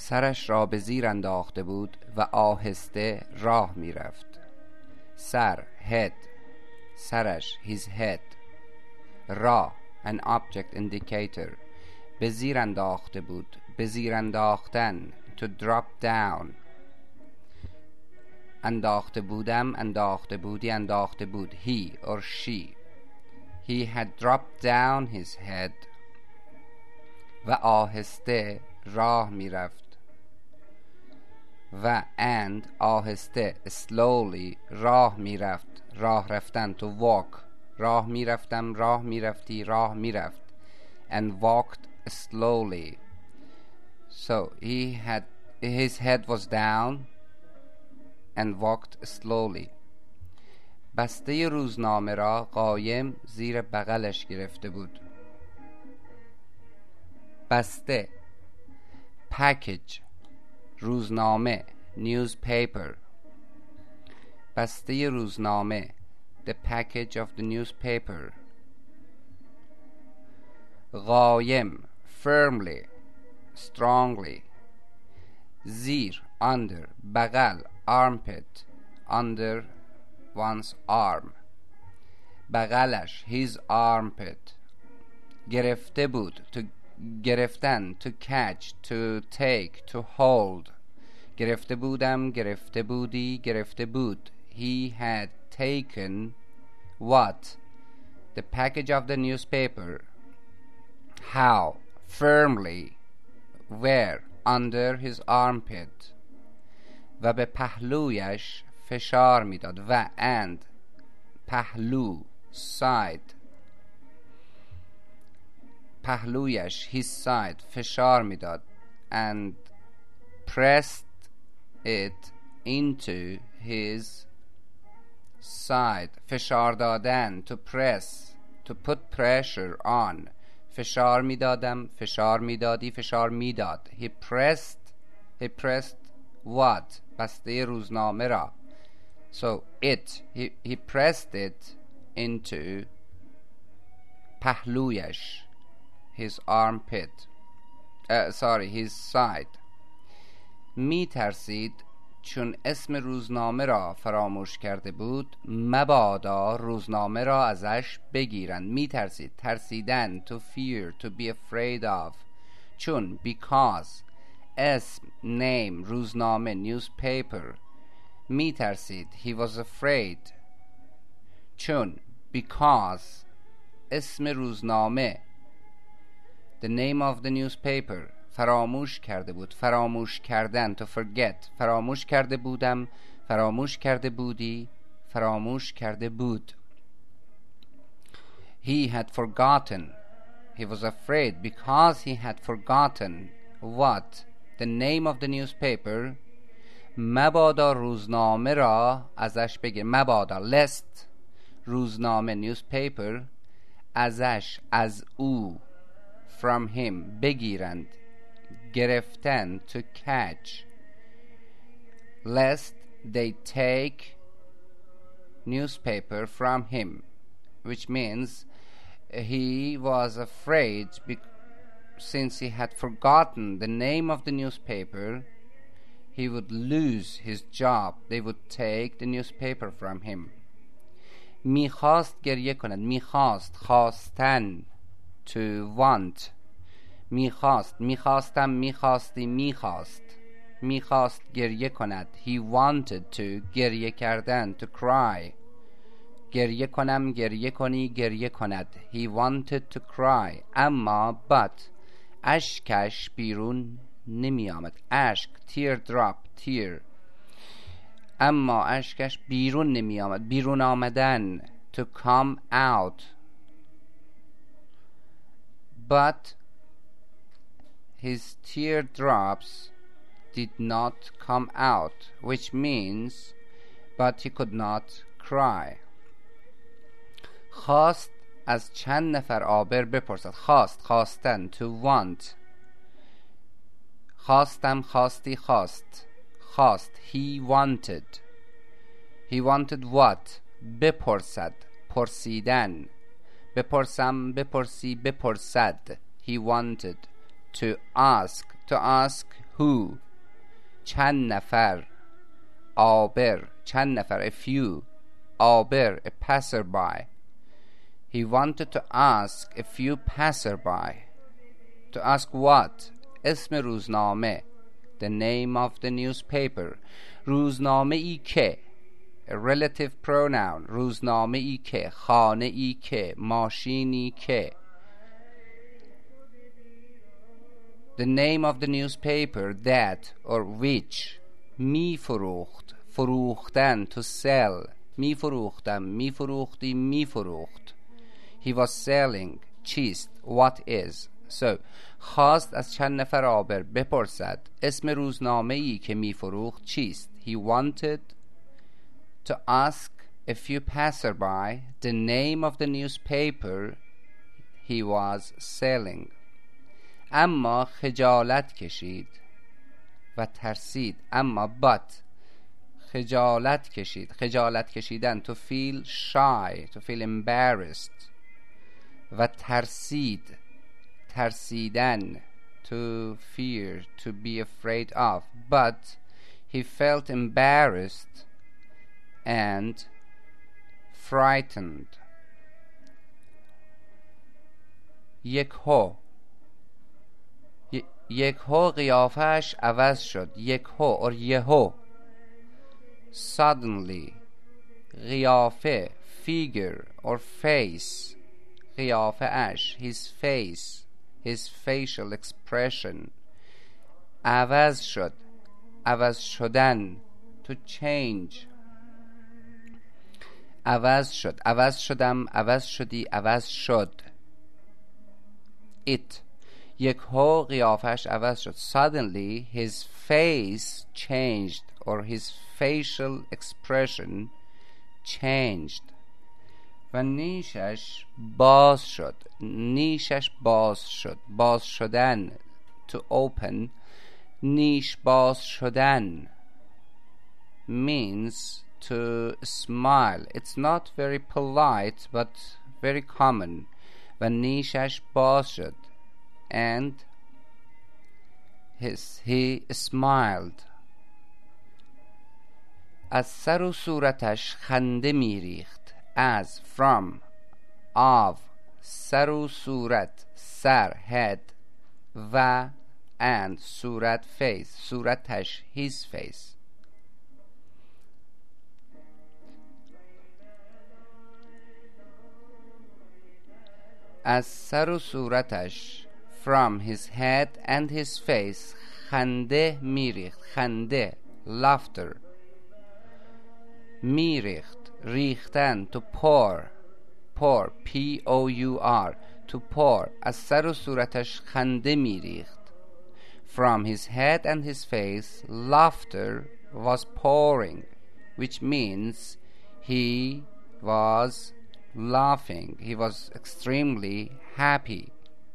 سرش را به زیر انداخته بود و آهسته راه می رفت. سر head، سرش his head. را an object indicator، به زیر انداخته بود، به زیر انداختن to drop down. انداخته بودم، انداخته بودی، انداخته بود he or she. He had dropped down his head و آهسته راه می رفت و and آهسته slowly راه می رفت. راه رفتن to walk، راه می رفتم، راه می رفتی، راه می رفت. And walked slowly. So his head was down and walked slowly. بسته روزنامه را قایم زیر بغلش گرفته بود. بسته package، روزنامه newspaper. بسته روزنامه the package of the newspaper. قایم firmly strongly. زیر under بغل armpit under one's arm. بغلش his armpit. گرفته بود to گرفتن to catch to take to hold. گرفته بودم، گرفته بودی، گرفته بود. He had taken what? The package of the newspaper. How? Firmly. Where? Under his armpit. و به پهلویش فشار میداد. و and پهلو side. پهلویش his side فشار میداد and pressed it into his side. فشار دادن to press to put pressure on. فشار میدادم، فشار میدادی، فشار میداد. He pressed what? بسته روزنامه را. So he pressed it into پهلویش his armpit. His side. می ترسید چون اسم روزنامه را فراموش کرده بود مبادا روزنامه را ازش بگیرند. می ترسید، ترسیدن to fear to be afraid of. چون because اسم name روزنامه newspaper. می ترسید he was afraid. چون because اسم روزنامه the name of the newspaper فراموش کرده بود. فراموش کردن to forget. فراموش کرده بودم، فراموش کرده بودی، فراموش کرده بود. He had forgotten. He was afraid because he had forgotten what? The name of the newspaper. مبادا روزنامه را ازش بگیر. مبادا lest روزنامه newspaper ازش از او from him بگیرند. گرفتن to catch. Lest they take newspaper from him, which means he was afraid since he had forgotten the name of the newspaper he would lose his job. They would take the newspaper from him. میخواست گریه کند. میخواست خواستن to want. میخواست، میخواستم، میخواستی، میخواست. میخواست گریه کند. He wanted to گریه کردن to cry. گریه کنم، گریه کنی، گریه کند. He wanted to cry. اما but اشکش بیرون نمی آمد. اشک tear drop tear. اما اشکش بیرون نمی آمد. بیرون آمدن to come out. But his teardrops did not come out, which means but he could not cry. خواست از چند نفر عابر بپرسد. خواست خواستن to want. خواستم خواستی خواست. خواست he wanted. He wanted what? بپرسد پرسیدن. بپرسم بپرسی بپرسد. He wanted to ask. To ask who. چند نفر عابر چند نفر a few عابر a passerby. He wanted to ask a few passerby. To ask what? اسم روزنامه the name of the newspaper. روزنامه ای که a relative pronoun. روزنامه ای که خانه ای که ماشینی که. The name of the newspaper that or which. می فروخت فروختن to sell. می فروختم می فروختی می فروخت. He was selling چیست what is. So خواست از چند نفر عابر بپرسد اسم روزنامه ای که می فروخت چیست. He wanted to ask a few passerby the name of the newspaper he was selling. اما خجالت کشید و ترسید. اما but خجالت کشید. خجالت کشیدن to feel shy, to feel embarrassed. و ترسید ترسیدن to fear, to be afraid of. But he felt embarrassed and frightened. یکهو قیافه‌اش عوض شد. یکهو or یهو. Suddenly قیافه figure or face. قیافه‌اش his face, his facial expression. عوض شد عوض شدن to change. عوض شد عوض شدم عوض شدی عوض شد. It یکهو قیافش عوض شد. Suddenly his face changed or his facial expression changed. و نیشش باز شد. نیشش باز شد. باز شدن to open. نیش باز شدن means to smile. It's not very polite but very common. و نیشش باز شد and he smiled. از سر و صورتش خنده میریخت. از from of سر و صورت سر head و and صورت face صورتش his face. از سر و صورتش from his head and his face خنده میریخت. خنده laughter. میریخت ریختن to pour. pour P-O-U-R to pour. از سر و صورتش خنده میریخت. From his head and his face laughter was pouring, which means he was laughing. He was extremely happy.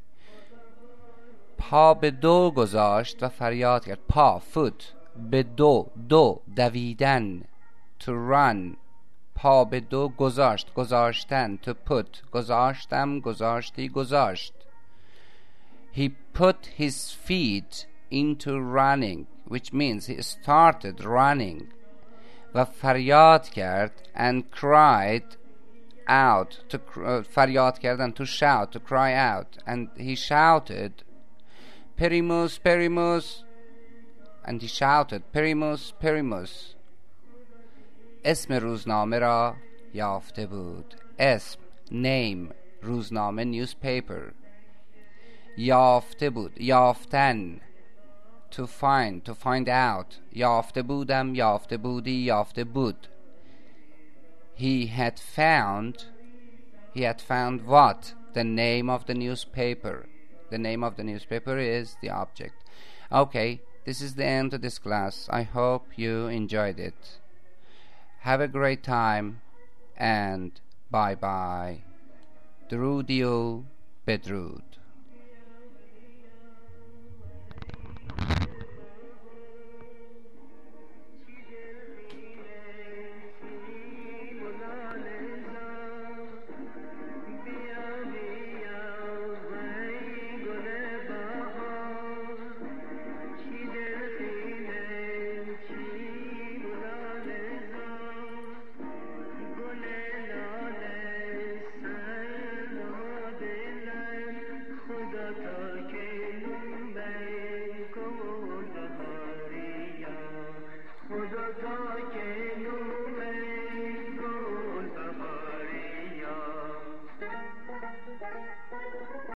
پا به دو گذاشت و فریاد کرد. پا foot به دو دویدن to run. پا به دو گذاشت گذاشتن to put. گذاشتم گذاشتی گذاشت. He put his feet into running, which means he started running. و فریاد کرد and cried out to فریاد کردن to shout, to cry out, and he shouted Perimus, Perimus, and he shouted Perimus, Perimus. اسم روزنامه را یافته بود. اسم name روزنامه newspaper. یافته بود یافتن to find out. یافته بودم یافته بودی یافته بود. He had found what? The name of the newspaper. The name of the newspaper is the object. Okay, this is the end of this class. I hope you enjoyed it. Have a great time and bye bye. درودی و بدرود. She did the